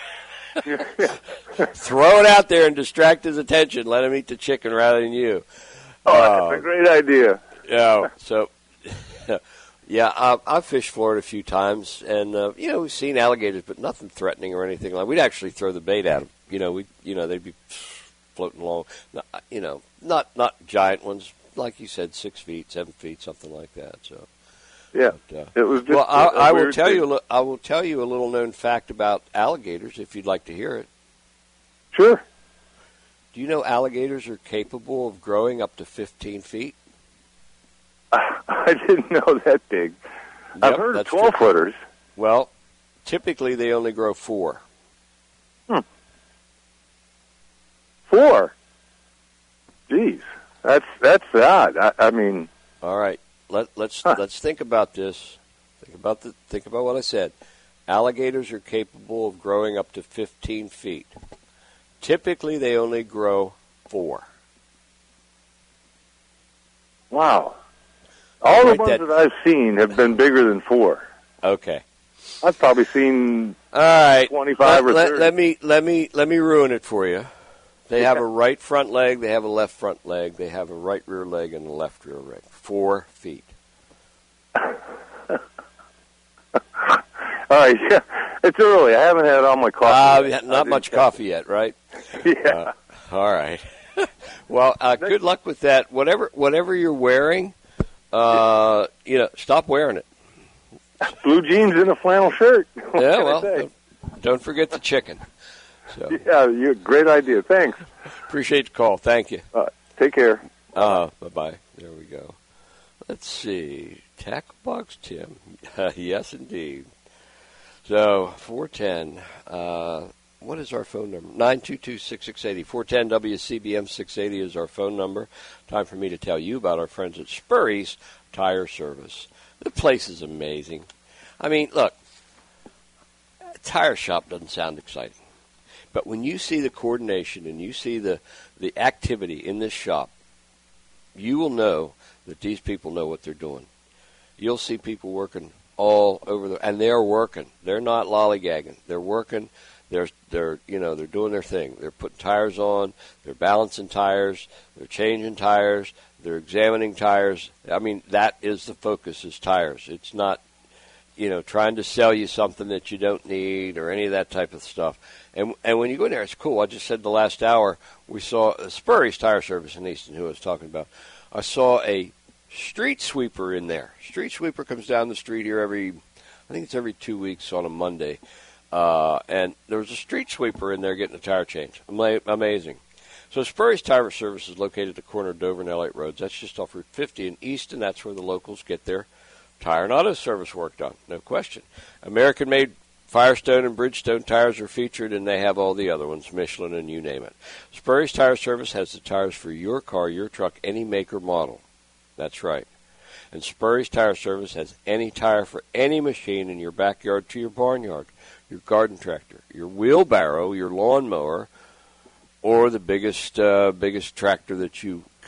throw it out there and distract his attention. Let him eat the chicken rather than you. Oh, Uh, that's a great idea. Yeah, so yeah, I, I've fished Florida a few times, and uh, you know we've seen alligators, but nothing threatening or anything like. We'd actually throw the bait at them. You know, we you know they'd be floating along. Not- You know, not not giant ones, like you said, six feet, seven feet, something like that. So Yeah, but, uh, it was just. well, I, a- a I will weird tell thing. you. a li- I will tell you a little known fact about alligators, if you'd like to hear it. Sure. Do you know alligators are capable of growing up to fifteen feet? I didn't know that big. I've Yep, heard of that's twelve true. footers. Well, typically they only grow four. Four. Jeez, that's that's odd. I, I mean, All right, let let's Huh. let's think about this. Think about the think about what I said. Alligators are capable of growing up to fifteen feet. Typically, they only grow four. wow. All the Right, ones that- that I've seen have been bigger than four. Okay. I've probably seen All right. twenty-five let, or let, thirty. let me let me let me ruin it for you. They have a right front leg. They have a left front leg. They have a right rear leg and a left rear leg. Four feet. All right, yeah, it's early. I haven't had all my Uh, coffee. yet. I not didn't much get- coffee yet, right? Yeah. Uh, all right. Well, uh, good luck with that. Whatever whatever you're wearing, uh, you know, stop wearing it. Blue jeans and a flannel shirt. What Yeah, can I well, say? don't, don't forget the chicken. So Yeah, you great idea. Thanks. appreciate the call. Thank you. Uh, take care. Uh, bye bye. There we go. Let's see. Tackle box Tim. Yes, indeed. So four ten. Uh, what is our phone number? Nine two two six six eighty. Four ten W C B M six eighty is our phone number. Time for me to tell you about our friends at Spurry's Tire Service. The place is amazing. I mean, look, a tire shop doesn't sound exciting. But when you see the coordination and you see the, the activity in this shop, you will know that these people know what they're doing. You'll see people working all over the, and they're working. They're not lollygagging. They're working. They're they're you know they're doing their thing. They're putting tires on. They're balancing tires. They're changing tires. They're examining tires. I mean, that is the focus, is tires. It's not, you know, trying to sell you something that you don't need or any of that type of stuff. And and when you go in there, it's cool. I just said the last hour, we saw Spurry's Tire Service in Easton, who I was talking about. I saw a street sweeper in there. Street sweeper comes down the street here every, I think it's every two weeks on a Monday. Uh, and there was a street sweeper in there getting a tire change. Ama- Amazing. So Spurry's Tire Service is located at the corner of Dover and Elliott Roads. That's just off Route fifty in Easton. That's where the locals get their tire and auto service work done, no question. American-made Firestone and Bridgestone tires are featured, and they have all the other ones, Michelin and you name it. Spurry's Tire Service has the tires for your car, your truck, any make or model. That's right. And Spurry's Tire Service has any tire for any machine in your backyard to your barnyard, your garden tractor, your wheelbarrow, your lawnmower, or the biggest uh, biggest tractor that you can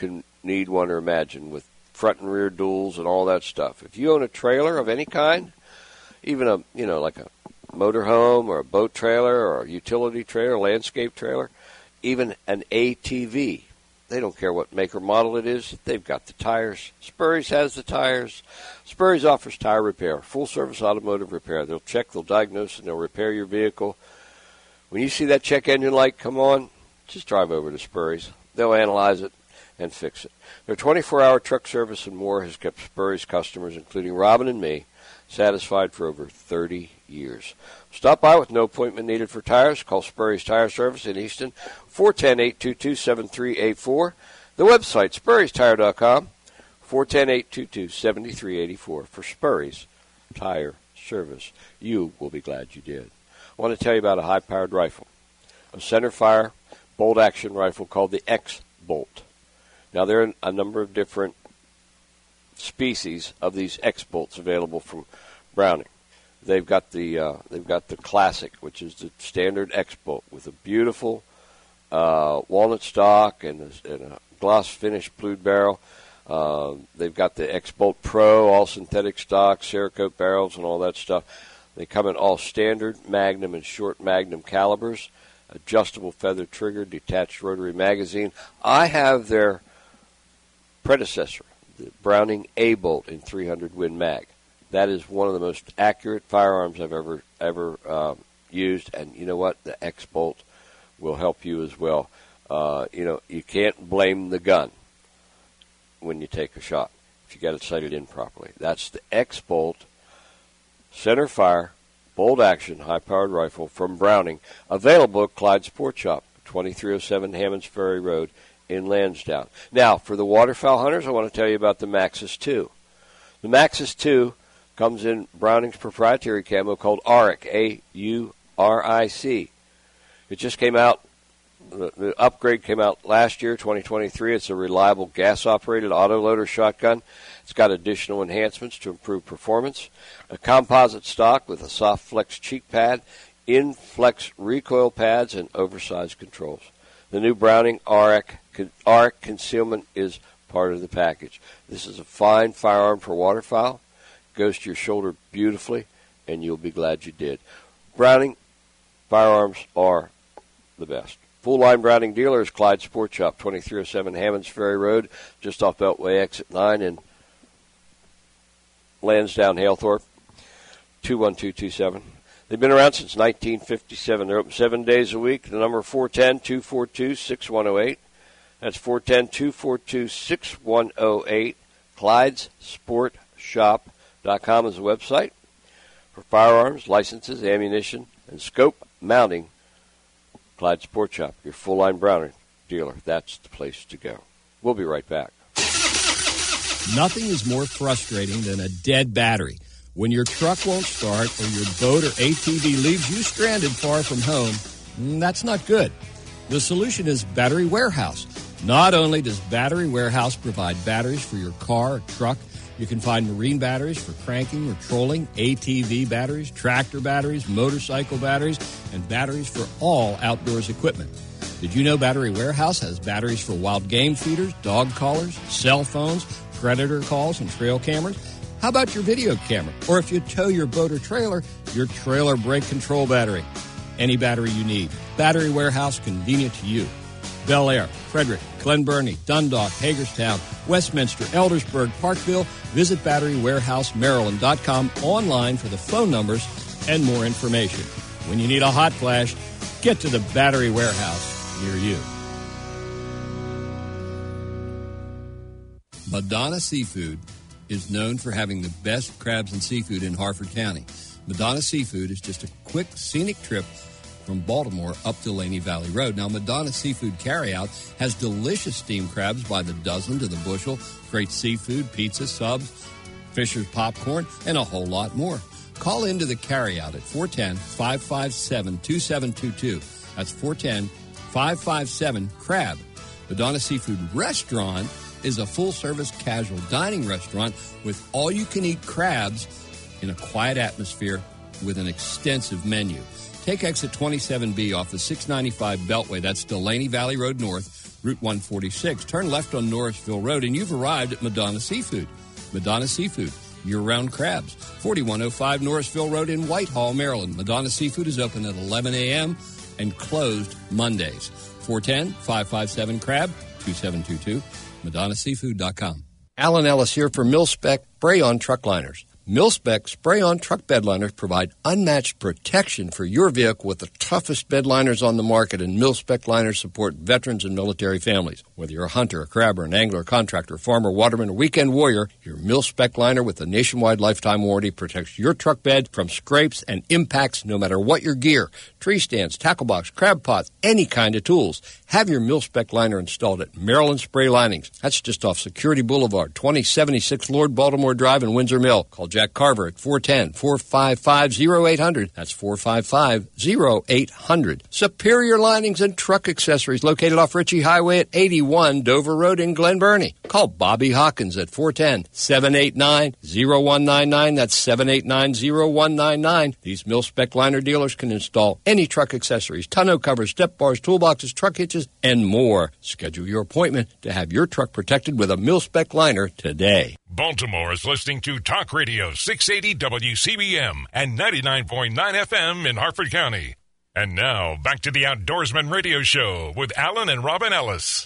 need, want, or imagine with front and rear duals and all that stuff. If you own a trailer of any kind, even a, you know, like a motorhome or a boat trailer or a utility trailer, landscape trailer, even an A T V, they don't care what make or model it is. They've got the tires. Spurry's has the tires. Spurry's offers tire repair, full-service automotive repair. They'll check, they'll diagnose, and they'll repair your vehicle. When you see that check engine light come on, just drive over to Spurry's. They'll analyze it and fix it. Their twenty-four hour truck service and more has kept Spurry's customers, including Robin and me, satisfied for over thirty years. Stop by with no appointment needed for tires. Call Spurry's Tire Service in Easton, four one zero, eight two two, seven three eight four. The website, spurrys tire dot com, four one zero, eight two two, seven three eight four for Spurry's Tire Service. You will be glad you did. I want to tell you about a high-powered rifle, a centerfire bolt-action rifle called the X-Bolt. Now, there are a number of different species of these X-Bolts available from Browning. They've got the uh, they've got the classic, which is the standard X-Bolt with a beautiful uh, walnut stock and a, and a gloss finished blued barrel. Uh, they've got the X-Bolt Pro, all synthetic stock, Cerakote barrels, and all that stuff. They come in all standard Magnum and short Magnum calibers, adjustable feather trigger, detached rotary magazine. I have their predecessor, the Browning A-Bolt in three hundred Win Mag. That is one of the most accurate firearms I've ever ever um, used, and you know what? The X-Bolt will help you as well. Uh, you know, you can't blame the gun when you take a shot if you got it sighted in properly. That's the X-Bolt center fire bolt action high-powered rifle from Browning, available at Clyde Sport Shop, twenty-three oh seven Hammonds Ferry Road in Lansdowne. Now, for the waterfowl hunters, I want to tell you about the Maxxis two. The Maxxis two comes in Browning's proprietary camo called Auric, A U R I C. It just came out, the, the upgrade came out last year, twenty twenty-three. It's a reliable gas-operated autoloader shotgun. It's got additional enhancements to improve performance. A composite stock with a soft flex cheek pad, in-flex recoil pads, and oversized controls. The new Browning Auric, Auric concealment is part of the package. This is a fine firearm for waterfowl. Goes to your shoulder beautifully, and you'll be glad you did. Browning firearms are the best. Full-line Browning dealer is Clyde Sport Shop, twenty-three oh seven Hammonds Ferry Road, just off Beltway Exit nine in Lansdowne, Halethorpe, two one two two seven. They've been around since nineteen fifty-seven. They're open seven days a week. The number four one zero, two four two, six one zero eight. That's four one zero, two four two, six one zero eight. Clyde's Sport Shop. Dot com is the website for firearms, licenses, ammunition, and scope mounting. Clyde Sport Shop, your full-line Browning dealer. That's the place to go. We'll be right back. Nothing is more frustrating than a dead battery. When your truck won't start or your boat or A T V leaves you stranded far from home, that's not good. The solution is Battery Warehouse. Not only does Battery Warehouse provide batteries for your car or truck, you can find marine batteries for cranking or trolling, A T V batteries, tractor batteries, motorcycle batteries, and batteries for all outdoors equipment. Did you know Battery Warehouse has batteries for wild game feeders, dog collars, cell phones, predator calls, and trail cameras? How about your video camera? Or if you tow your boat or trailer, your trailer brake control battery. Any battery you need. Battery Warehouse, convenient to you. Bel Air, Frederick, Glen Burnie, Dundalk, Hagerstown, Westminster, Eldersburg, Parkville. Visit battery warehouse maryland dot com online for the phone numbers and more information. When you need a hot flash, get to the Battery Warehouse near you. Madonna Seafood is known for having the best crabs and seafood in Harford County. Madonna Seafood is just a quick, scenic trip from Baltimore up to Laney Valley Road. Now, Madonna Seafood Carryout has delicious steamed crabs by the dozen to the bushel, great seafood, pizza, subs, Fisher's popcorn, and a whole lot more. Call into the carryout at four one zero, five five seven, two seven two two. That's four one zero, five five seven, CRAB. Madonna Seafood Restaurant is a full-service casual dining restaurant with all-you-can-eat crabs in a quiet atmosphere with an extensive menu. Take exit twenty-seven B off the six ninety-five Beltway. That's Delaney Valley Road North, Route one forty-six. Turn left on Norrisville Road, and you've arrived at Madonna Seafood. Madonna Seafood, year-round crabs. forty-one oh five Norrisville Road in Whitehall, Maryland. Madonna Seafood is open at eleven a.m. and closed Mondays. four one zero, five five seven, C R A B, two seven two two, madonna seafood dot com. Alan Ellis here for Mil-Spec Spray-On Truck Liners. Mil-Spec Spray-On Truck Bed Liners provide unmatched protection for your vehicle with the toughest bed liners on the market, and Mil-Spec liners support veterans and military families. Whether you're a hunter, a crabber, an angler, a contractor, farmer, waterman, or weekend warrior, your Mil-Spec liner with a nationwide lifetime warranty protects your truck bed from scrapes and impacts no matter what your gear. Tree stands, tackle box, crab pots, any kind of tools. Have your Mil-Spec liner installed at Maryland Spray Linings. That's just off Security Boulevard, twenty seventy-six Lord Baltimore Drive in Windsor Mill. Call Jack Carver at four one zero, four five five, oh eight hundred. That's four five five, oh eight hundred. Superior Linings and Truck Accessories located off Ritchie Highway at eighty-one Dover Road in Glen Burnie. Call Bobby Hawkins at four one zero, seven eight nine, oh one nine nine. That's seven eight nine, oh one nine nine. These Mil-Spec liner dealers can install any truck accessories, tonneau covers, step bars, toolboxes, truck hitches, and more. Schedule your appointment to have your truck protected with a Mil-Spec liner today. Baltimore is listening to Talk Radio six eighty W C B M and ninety-nine point nine F M in Harford County. And now, back to the Outdoorsman Radio Show with Alan and Robin Ellis.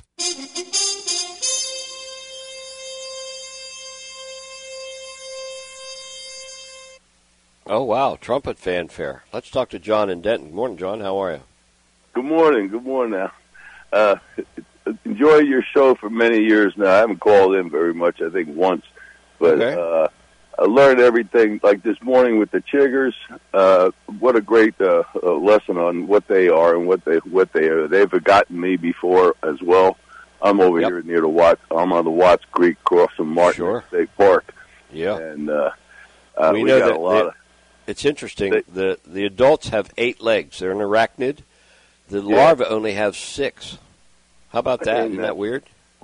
Oh, wow, trumpet fanfare. Let's talk to John in Denton. Good morning, John. How are you? Good morning. Good morning now. Uh, enjoy your show for many years now. I haven't called in very much, I think once. But okay. uh, I learned everything, like this morning with the chiggers. Uh, what a great uh, uh, lesson on what they are and what they what they are. They've forgotten me before as well. I'm over yep. here near the Watts. I'm on the Watts Creek across from Martin sure. State Park. Yeah. And uh, uh, we, we know got that a lot they, of... It's interesting. They, the The adults have eight legs. They're an arachnid. The yeah. larvae only have six. How about that? And, Isn't that weird?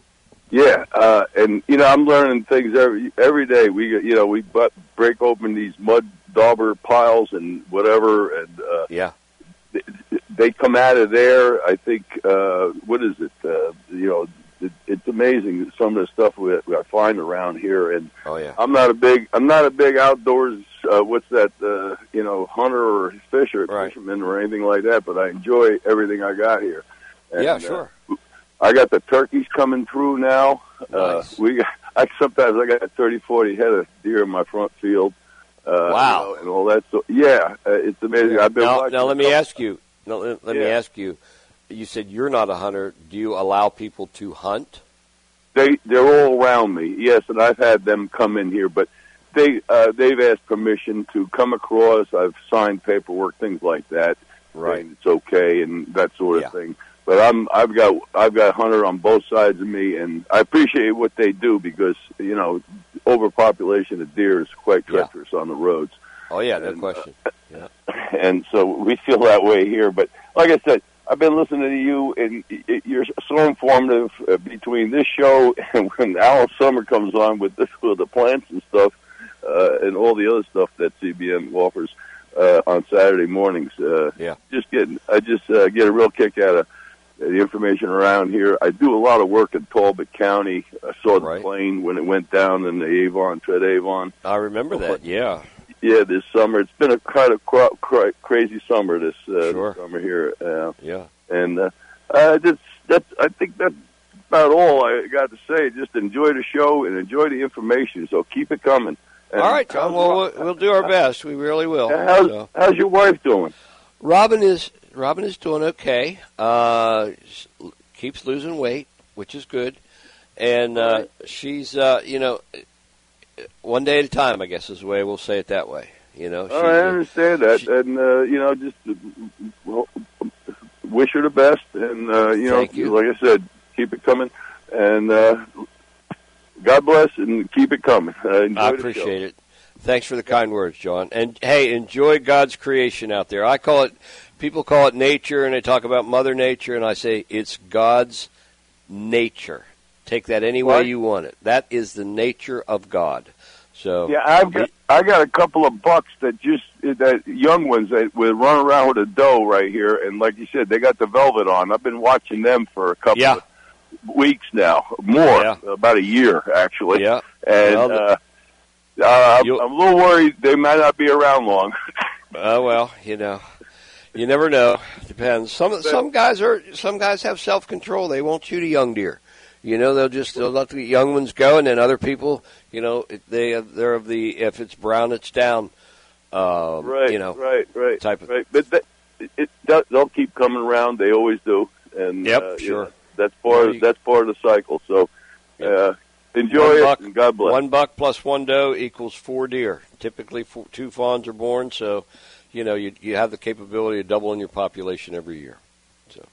Yeah, uh, and you know I'm learning things every every day. We you know we but break open these mud dauber piles and whatever, and uh, yeah, they, they come out of there. I think uh, what is it? Uh, you know, it, it's amazing some of the stuff we, we I find around here. And oh yeah, I'm not a big I'm not a big outdoors. Uh, what's that? Uh, you know, hunter or fisher, right. fisherman or anything like that. But I enjoy everything I got here. And, yeah, sure. Uh, I got the turkeys coming through now. Nice. Uh, we got, I sometimes I got thirty, forty head of deer in my front field. Uh, wow. You know, and all that. So yeah, uh, it's amazing. I've been now, watching. now let me ask you. Now, let, let yeah. me ask you. You said you're not a hunter. Do you allow people to hunt? They they're all around me. Yes, and I've had them come in here, but they uh, they've asked permission to come across. I've signed paperwork, things like that. Right. It's okay and that sort of yeah. thing. But I'm, I've got, I've got hunter on both sides of me, and I appreciate what they do because, you know, overpopulation of deer is quite treacherous yeah. on the roads. Oh yeah, no and, question. Uh, yeah. And so we feel that way here. But like I said, I've been listening to you, and you're so informative uh, between this show and when Alan Summer comes on with this, with the plants and stuff, uh, and all the other stuff that C B M offers uh, on Saturday mornings. Uh, yeah. Just getting, I just uh, get a real kick out of the information around here. I do a lot of work in Talbot County. I saw the right. plane when it went down in the Avon, Tread Avon. I remember that, yeah. Yeah, this summer. It's been a kind of cra- cra- crazy summer this, uh, sure. this summer here. Uh, yeah. And uh, uh, that's, that's, I think that's about all I got to say. Just enjoy the show and enjoy the information, so keep it coming. And all right, John. Well, we'll, we'll do our best. We really will. How's, so. how's your wife doing? Robin is Robin is doing okay. Uh, keeps losing weight, which is good, and uh, she's uh, you know, one day at a time. I guess is the way we'll say it that way. You know. Oh, I understand that, she, and uh, you know, just well, wish her the best, and uh, you know, you. like I said, keep it coming, and uh, God bless, and keep it coming. Uh, enjoy I the appreciate show. it. Thanks for the kind words, John. And, hey, enjoy God's creation out there. I call it, people call it nature, and they talk about Mother Nature, and I say it's God's nature. Take that any way What? you want it. That is the nature of God. So yeah, I've got I got a couple of bucks that just that young ones that would run around with a doe right here, and like you said, they got the velvet on. I've been watching them for a couple yeah. of weeks now, more Yeah. about a year actually. Yeah, and well, uh, uh, I'm, I'm a little worried they might not be around long. Oh uh, well, you know, you never know. Depends. Some some guys are some guys have self control. They won't shoot a young deer. You know, they'll just they'll let the young ones go, and then other people, you know, they they're of the if it's brown, it's down. Um, right, you know, right, right, type of right. But that, it, it they'll keep coming around. They always do, and yep, uh, sure. You know, that's part of, that's part of the cycle. So uh, enjoy one it, buck, and God bless. One buck plus one doe equals four deer. Typically, four, two fawns are born, so you know you you have the capability of doubling your population every year. So.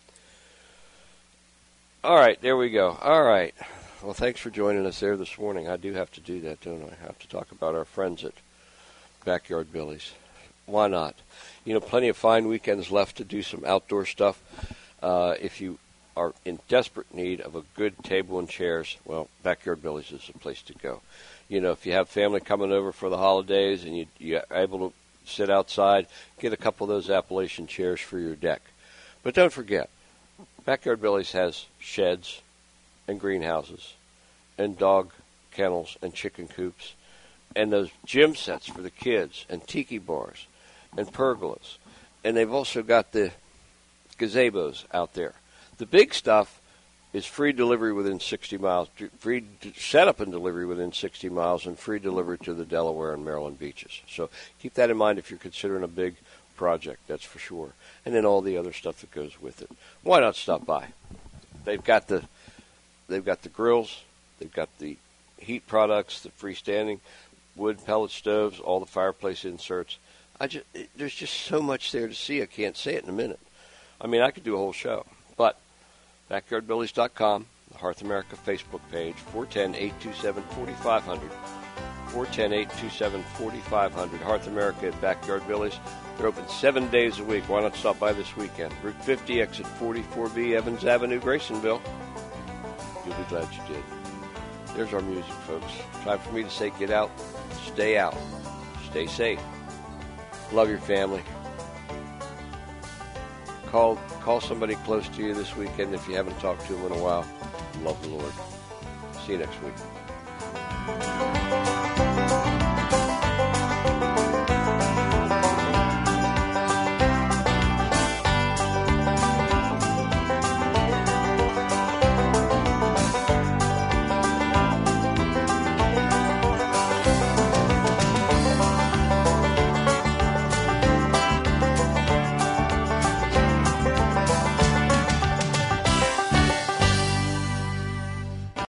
All right, there we go. All right. Well, thanks for joining us there this morning. I do have to do that, don't I? I have to talk about our friends at Backyard Billy's. Why not? You know, plenty of fine weekends left to do some outdoor stuff. Uh, if you are in desperate need of a good table and chairs, well, Backyard Billy's is the place to go. You know, if you have family coming over for the holidays and you, you're able to sit outside, get a couple of those Appalachian chairs for your deck. But don't forget, Backyard Billy's has sheds and greenhouses and dog kennels and chicken coops and those gym sets for the kids and tiki bars and pergolas. And they've also got the gazebos out there. The big stuff is free delivery within sixty miles, free setup and delivery within sixty miles, and free delivery to the Delaware and Maryland beaches. So keep that in mind if you're considering a big project, that's for sure. And then all the other stuff that goes with it. Why not stop by? They've got the they've got the grills, they've got the heat products, the freestanding wood pellet stoves, all the fireplace inserts. I just there's just so much there to see. I can't say it in a minute. I mean, I could do a whole show, but backyard billies dot com, the Hearth America Facebook page, four one zero, eight two seven, four five zero zero, four one zero, eight two seven, four five zero zero, Hearth America at Backyard Billy's. They're open seven days a week. Why not stop by this weekend? Route fifty, exit forty-four B, Evans Avenue, Graysonville. You'll be glad you did. There's our music, folks. Time for me to say get out, stay out, stay safe. Love your family. Call call somebody close to you this weekend if you haven't talked to them in a while. Love the Lord. See you next week.